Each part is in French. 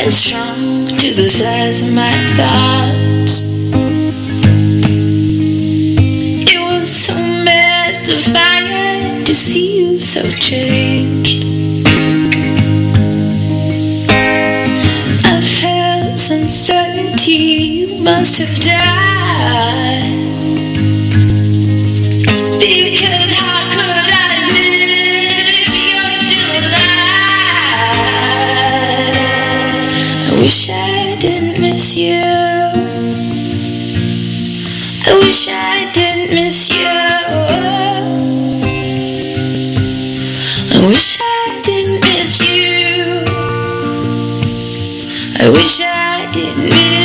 has shrunk to the size of my thoughts. It was so mystifying to see you so changed. I felt some certainty you must have died. Because how could I live if you're still alive? I wish I didn't miss you. I wish I didn't miss you. I wish I didn't miss you. I wish I didn't miss you.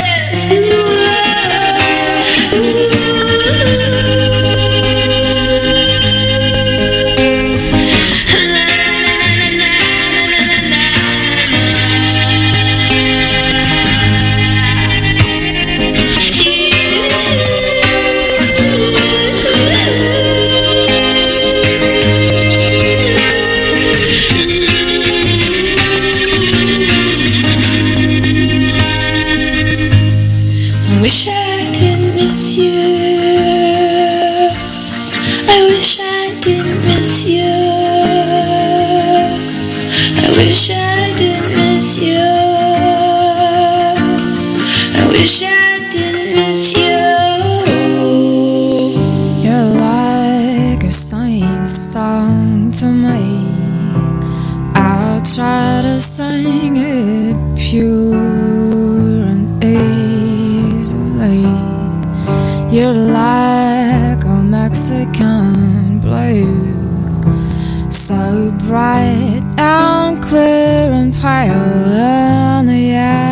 I wish I didn't miss you. I wish I didn't miss you. I wish I didn't miss you. I wish I didn't miss you. You're like a saint's song to me. I'll try to sing it pure and easily. You're like a Mexican blue, so bright and clear and pale in the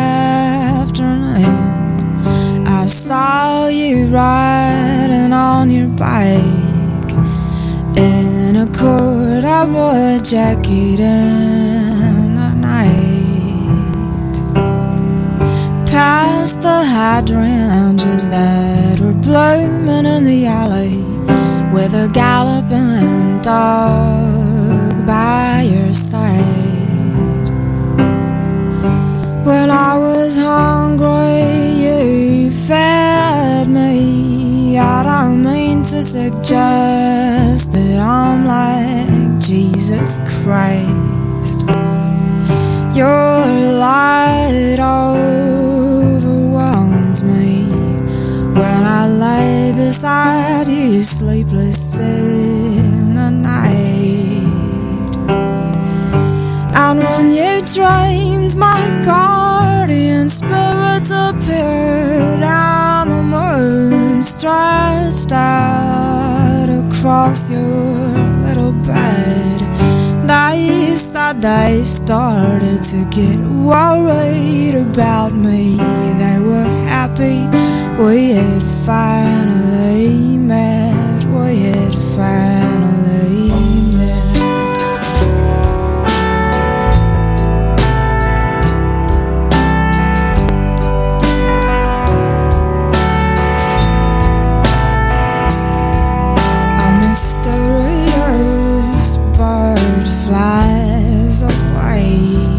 afternoon. I saw you riding on your bike in a corduroy jacket in the night, past the hydrangeas that were blooming in the alley, with a galloping dog by your side. When I was hungry, you fed me. I don't mean to suggest that I'm like Jesus Christ. Your light overwhelms me when I lay beside you, sleepless in the night. And when you dreamed, my guardian spirits appeared, and the moon stretched out across your little bed. They said they started to get worried about me. They were happy we had finally met. We had finally met. A mysterious bird flies away,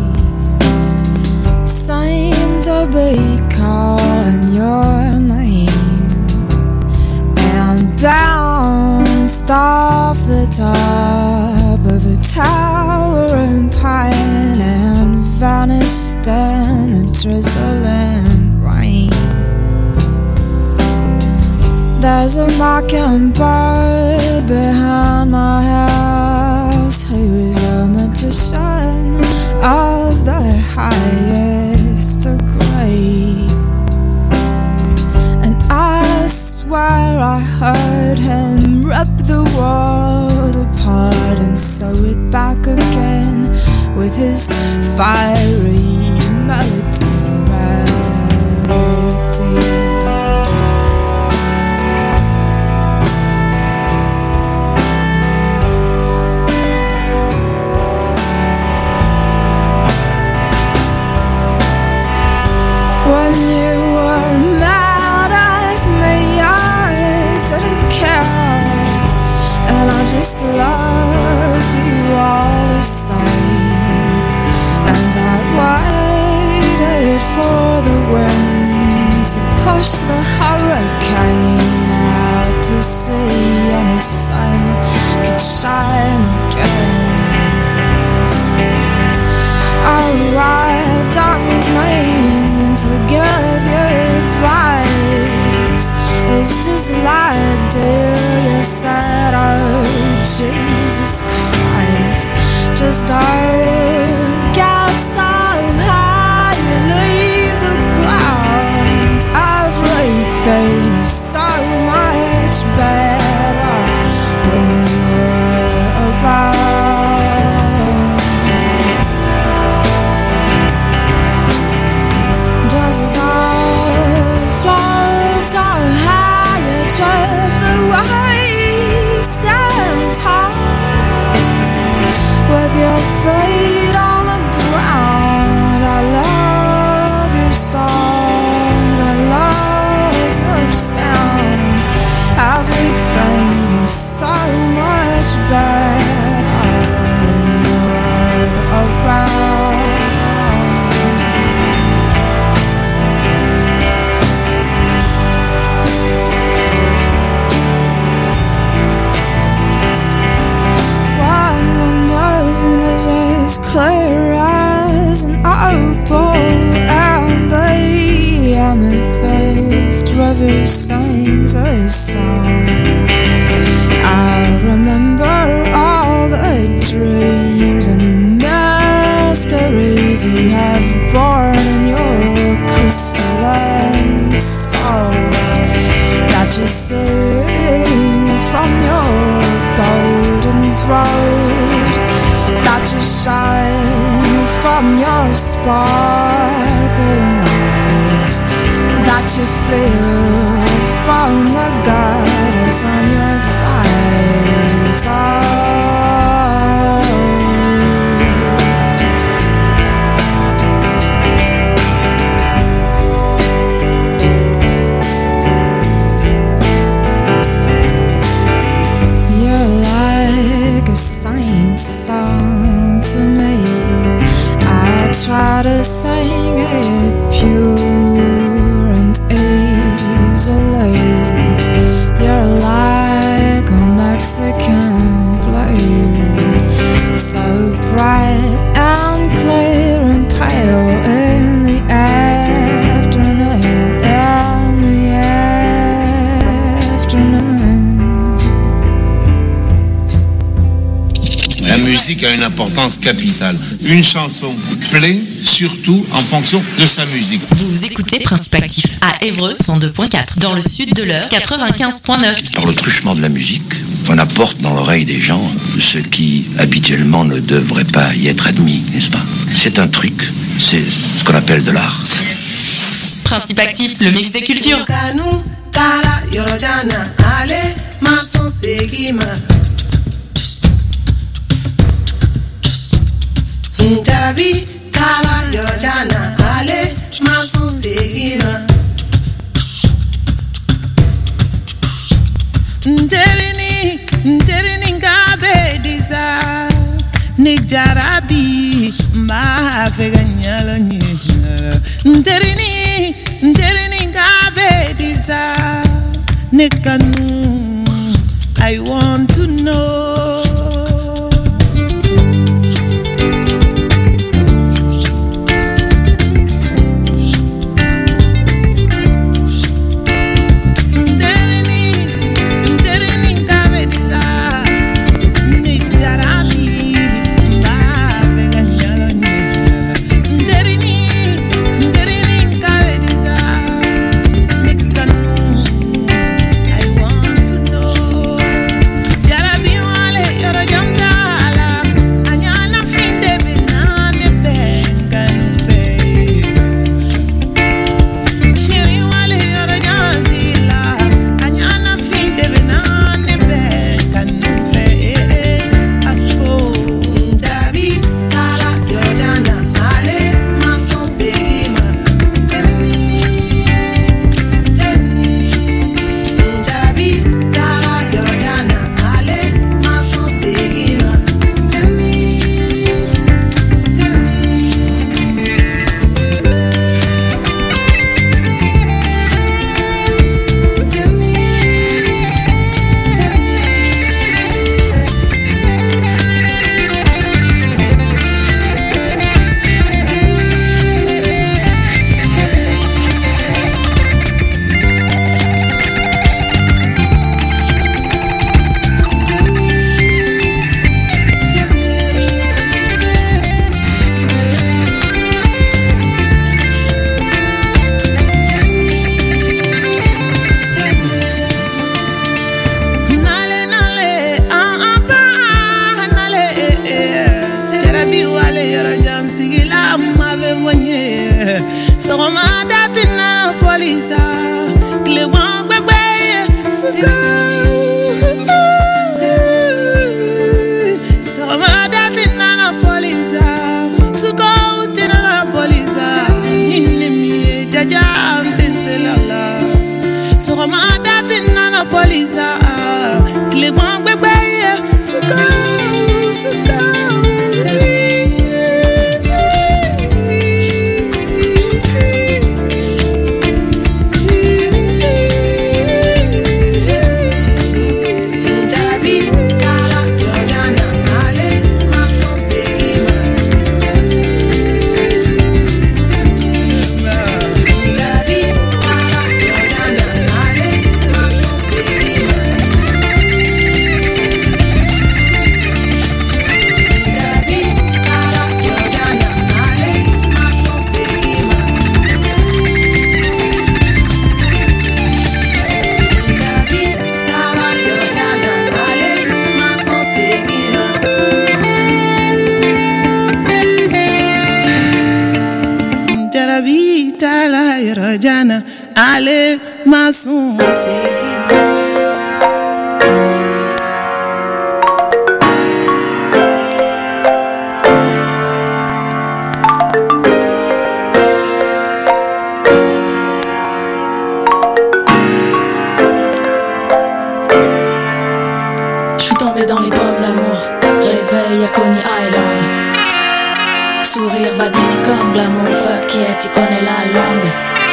seem to be calling your name, and bounced off the top of a towering pine and vanished in a drizzling rain. There's a mockingbird behind my house who is a magician of the highest degree, and I swear I heard him rip the world apart and sew it back again with his fiery melody. When you were mad at me, I didn't care, and I just loved you all the same. And I push the hurricane out to sea, and the sun could shine again. Oh, I don't mean to give you advice. It's just like you said, oh Jesus Christ, just don't get so high you leave the ground. Everything is so much better when you're around. Just don't fly so high you drift away. Stand tall with your feet on the ground. I love your songs, I love your sound. Everything is so much better when you're around. As clear as an opal, and the amethyst river sings a song. I remember all the dreams and the mysteries you have borne in your crystalline soul, that you sing from your golden throat, that you shine from your sparkling eyes, that you feel from the goddess on your thighs. You're like a saint's song to me. I try to sing it pure and easily. You're like a Mexican blue, so bright and clear and pale in the afternoon, in the afternoon. La musique a une importance capitale. Une chanson plaît surtout en fonction de sa musique. Vous écoutez Principe Actif à Évreux 102.4, dans le sud de l'heure 95.9. Par le truchement de la musique, on apporte dans l'oreille des gens ce qui habituellement ne devrait pas y être admis, n'est-ce pas? C'est un truc, c'est ce qu'on appelle de l'art. Principe Actif, le mix des cultures. Jarabi tala yorojana ale mason segima Nterini ngabe diza ni jarabi ma feganyala ni Nterini ngabe diza ni kanu I want to know. Soromada tina polisa, Clewan bebe, Soromada tina polisa, Suko tina polisa, Inimi jaja antenselala. Soromada tina polisa, Clewan bebe, Suko. Jana, ale maçon Je suis tombé dans les pommes d'amour, réveil à Coney Island. Sourire va d'aimer comme glamour, fuck yeah, tu connais la langue.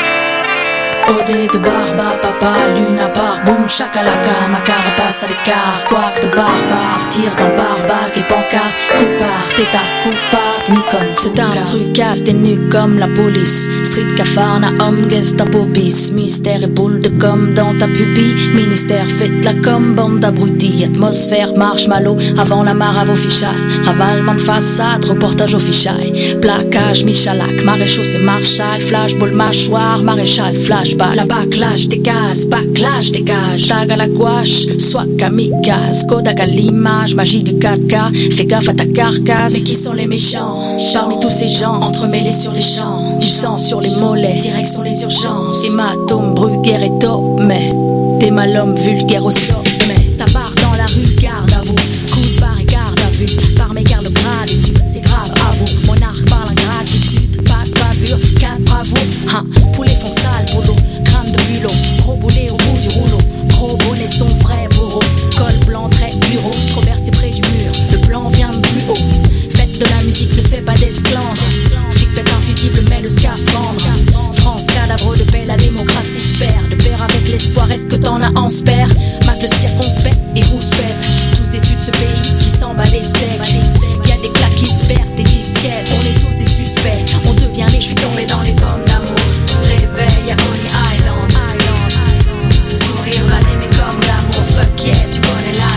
OD de barba, papa, lune à part, boum, chakalaka, ma carapace à l'écart, quack de barbare, tire dans barbac et pancarte, coupard, t'es à coupable, ni comme c'est un instru casse, t'es nu comme la police, street cafard, na homme, Gestapo bis, mystère et boule de gomme dans ta pupille, ministère, faites la com, bande d'abrutis, atmosphère, marshmallow, avant la mare à vos fichales, ravalement de façade, reportage au fichaille, plaquage, Michalak, maréchaux, c'est Marshall, flashball, mâchoire, maréchal, flash. La backlash dégage, tag à la gouache, soit kamikaze, Kodak à l'image, magie du 4K, fais gaffe à ta carcasse. Mais qui sont les méchants? Parmi tous ces gens, entremêlés sur les champs, du sang sur les mollets, direction les urgences, hématome, bruguère et top, mais t'es mal homme vulgaire au sommet, ça part dans la rue, garde à vous, coup de barre et garde à vue, par mes gardes gratitude, c'est grave à vous, monarque par la gratitude, pas de bavure, 4 bravo, hein, poulet font sale boulot. Gros boulet au bout du rouleau, gros bonnet son vrai bourreau, col blanc très bureau, trop versé près du mur, le blanc vient de plus haut. Faites de la musique, ne fait pas d'esclandre. Flic pète un fusible, mais le scaphandre. France cadavre de paix, la démocratie se perd. De pair avec l'espoir, est-ce que t'en as en spare? Mac le circonspect et rouspète, tous déçus de ce pays qui s'en bat les steaks. Y'a des claques qui se perdent, des disquettes, on est tous des suspects, on devient les, je suis tombé dans les pommes d'amour. Réveil à Coney Island. Sourire va d'aimer comme l'amour, fuck yeah, tu connais la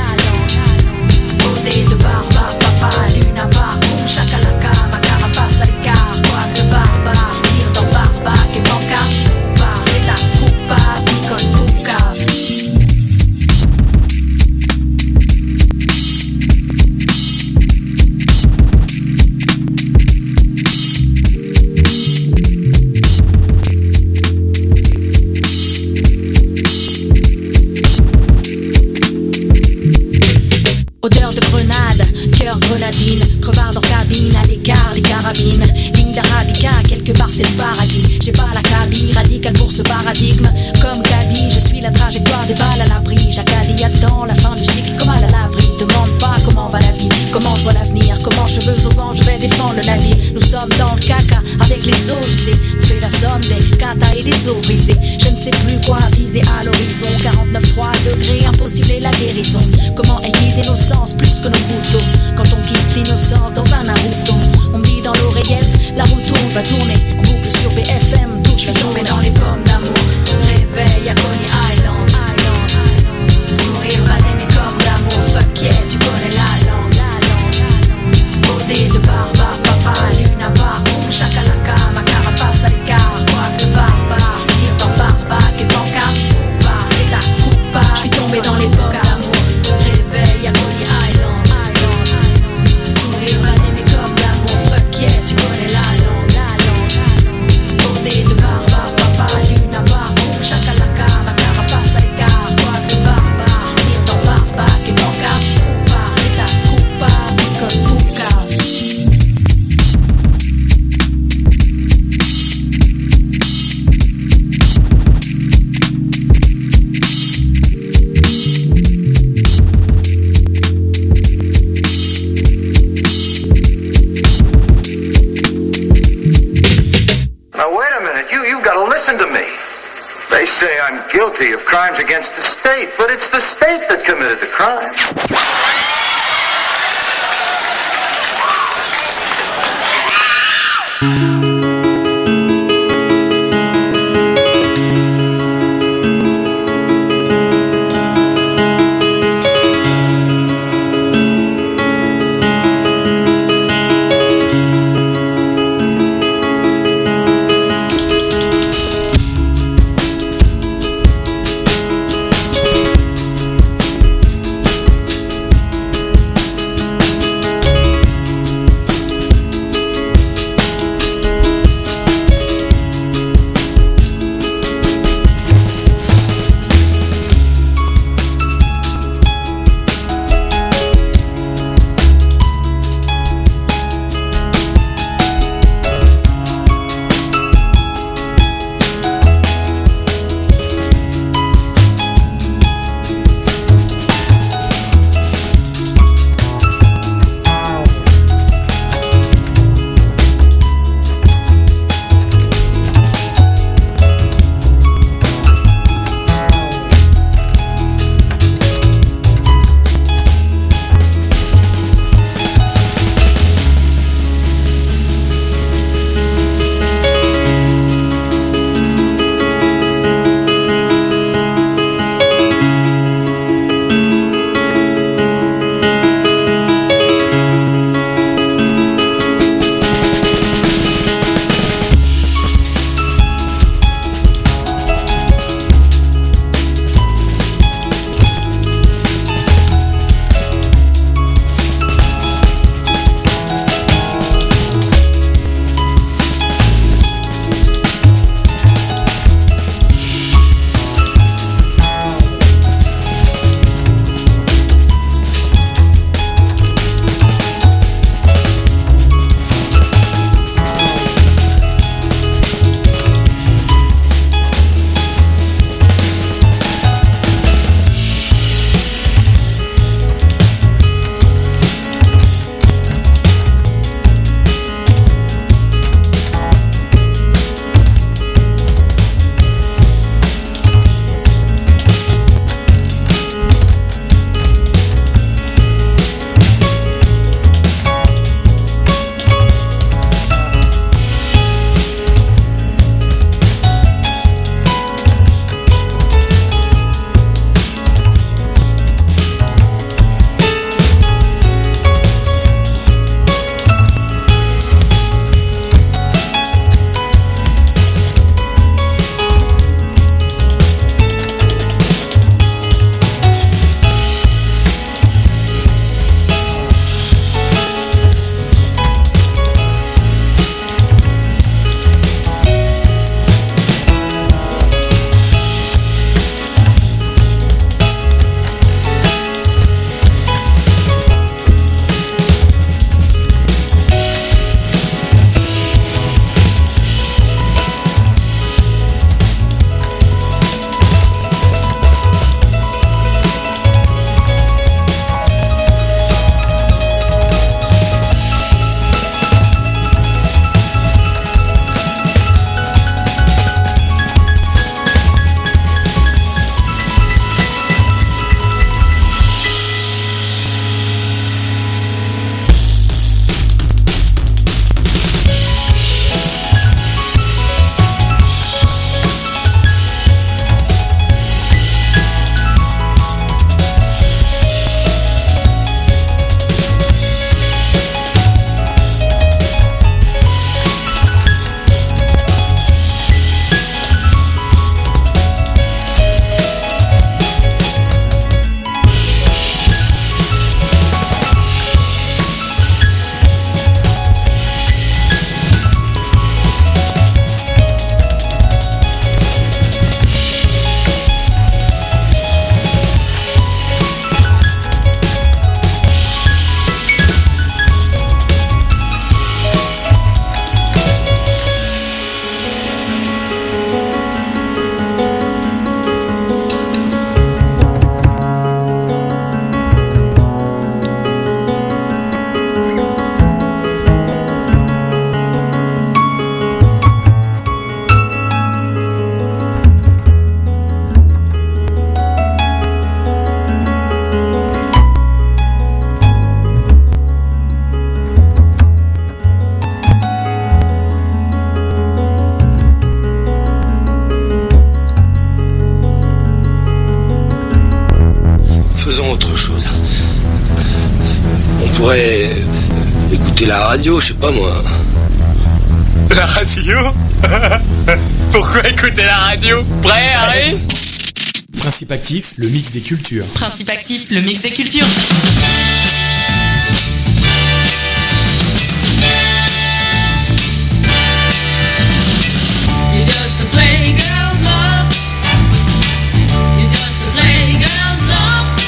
langue. Bordé de barba, papa, lune à part, boum, chakalaka, ma carapace à l'écart, quack de barbare, tire dans barbac et pancarte, par l'état coupable, icône coucave. Odeur de grenade, cœur grenadine, crevard dans cabine, à l'écart des carabines, ligne d'arabica, quelque part c'est le paradis. J'ai pas la cabine, radical pour ce paradigme. Comme Caddy, je suis la trajectoire des balles à l'abri. Jacali attend la fin du cycle comme à la laverie. Demande pas comment va la vie, comment je vois l'avenir, comment cheveux au vent je vais défendre le navire. Nous sommes dans le caca avec les osés, on fait la somme des katas et des os brisés. Je ne sais plus quoi viser à l'horizon, 49,3 degrés, impossible et la guérison. Comment aiguiser nos sens plus que nos couteaux, quand on quitte l'innocence dans un Naruto. On me dit dans l'oreillette, la roue tourne, va tourner en boucle sur BFM, tout je suis tombé dans les pommes d'amour. Réveil à Coney Island. Sourire va d'aimer comme l'amour, fuck yeah, tu connais la langue. Bordé de barba, papa, lune à part, boum, chakalaka, ma carapace à l'écart, quack de barbare, tire dans barbac et pancarte, par l'état coupable, je suis tombé dans les pommes d'amour. Réveil à Coney Island. guilty of crimes against the state, but it's the state that committed the crime. pourrait écouter la radio, je sais pas moi. La radio? Pourquoi écouter la radio? Prêt, Harry? Principe actif, le mix des cultures. Principe actif, le mix des cultures. You're just a playgirl's love. You're just a playgirl's love.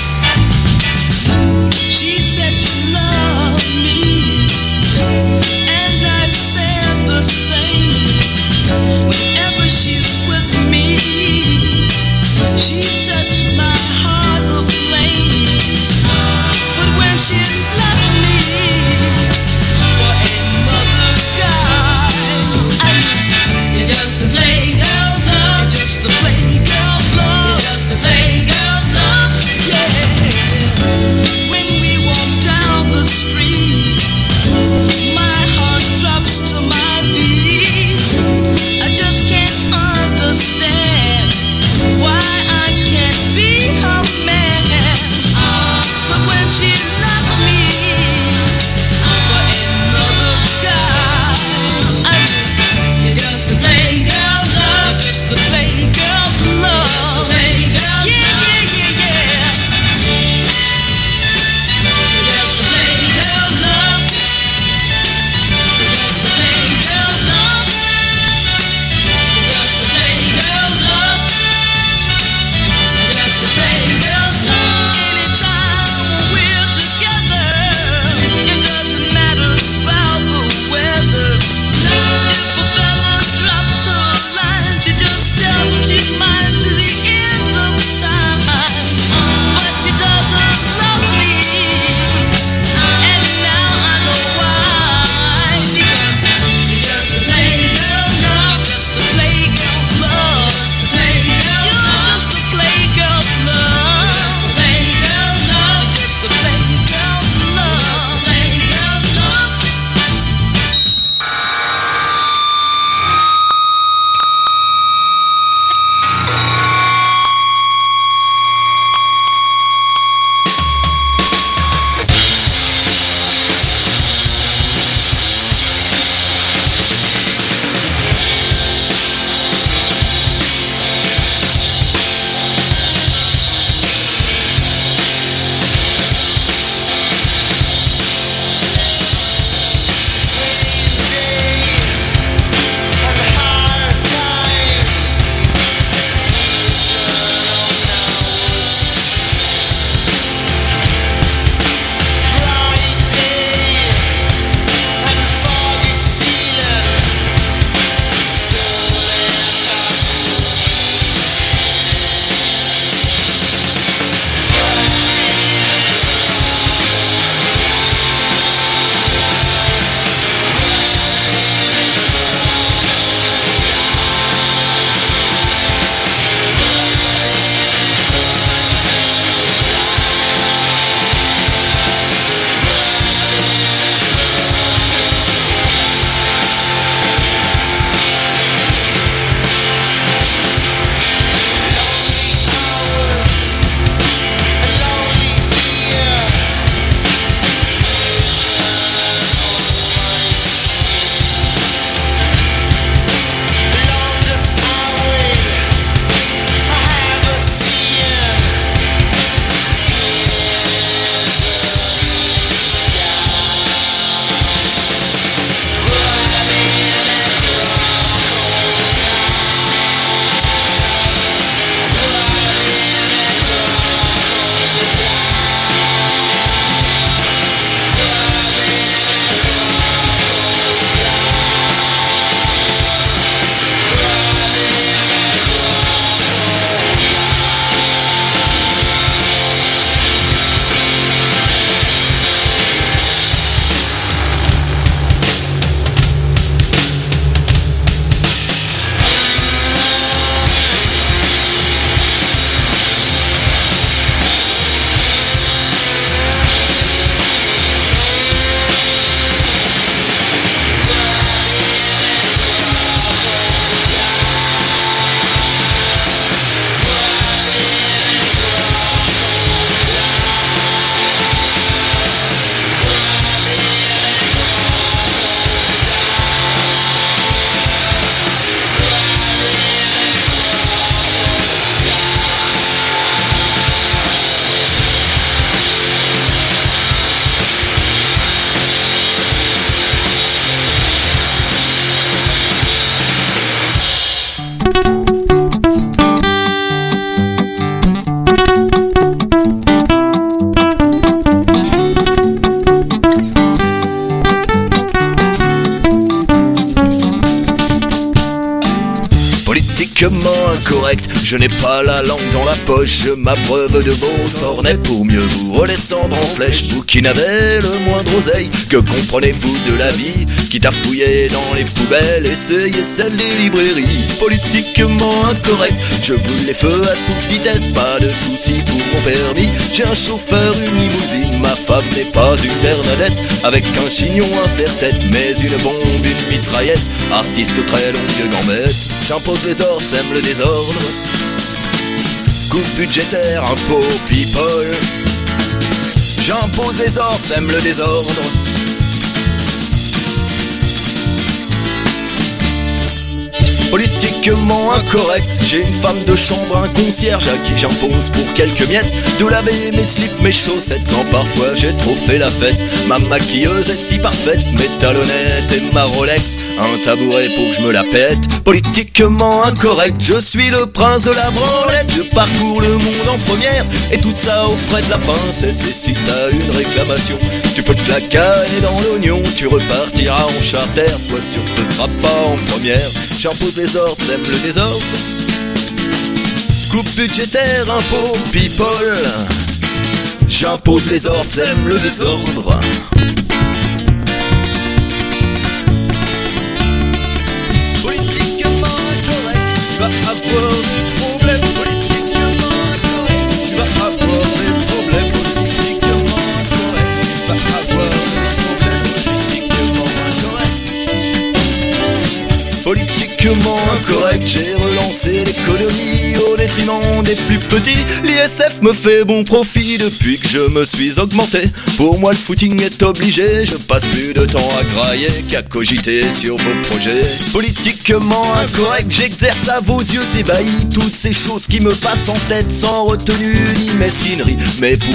She said she loved me, and I said the same. Whenever she's with me, she sets my heart aflame. But when Politiquement incorrect, je n'ai pas la langue dans la poche. Je m'abreuve de beaux sornets pour mieux vous redescendre en flèche. Vous qui n'avez le moindre oseille, que comprenez-vous de la vie? Quitte à fouiller dans les poubelles, essayez celle des librairies. Politiquement incorrect, je brûle les feux à toute vitesse. Pas de soucis pour mon permis, j'ai un chauffeur, une limousine. Ma femme n'est pas une Bernadette, avec un chignon, un serre-tête, mais une bombe, une mitraillette. Artiste aux très longues gambettes, j'impose les ordres, sème le désordre. Coupe budgétaire, impôts, people. J'impose les ordres, sème le désordre. Politiquement incorrect, j'ai une femme de chambre, un concierge à qui j'impose pour quelques miettes de laver mes slips, mes chaussettes quand parfois j'ai trop fait la fête. Ma maquilleuse est si parfaite, mes talonnettes et ma Rolex, un tabouret pour que je me la pète. Politiquement incorrect, je suis le prince de la branlette. Je parcours le monde en première et tout ça au frais de la princesse. Et si t'as une réclamation, tu peux te la caler dans l'oignon. Tu repartiras en charter, sois sûr que ce sera pas en première. J'impose les ordres, sème le désordre. Coupe budgétaire, impôts, people. J'impose les ordres, sème le désordre. Politiquement incorrect, tu vas avoir des problèmes. Politiquement incorrect, tu vas avoir des problèmes. Politiquement incorrect, tu vas avoir des problèmes. Politiquement incorrect. Politiquement incorrect, j'ai relancé l'économie au détriment des plus petits. L'ISF me fait bon profit depuis que je me suis augmenté. Pour moi le footing est obligé, je passe plus de temps à grailler qu'à cogiter sur vos projets. Politiquement incorrect, j'exerce à vos yeux ébahis toutes ces choses qui me passent en tête sans retenue ni mesquinerie. Mais pour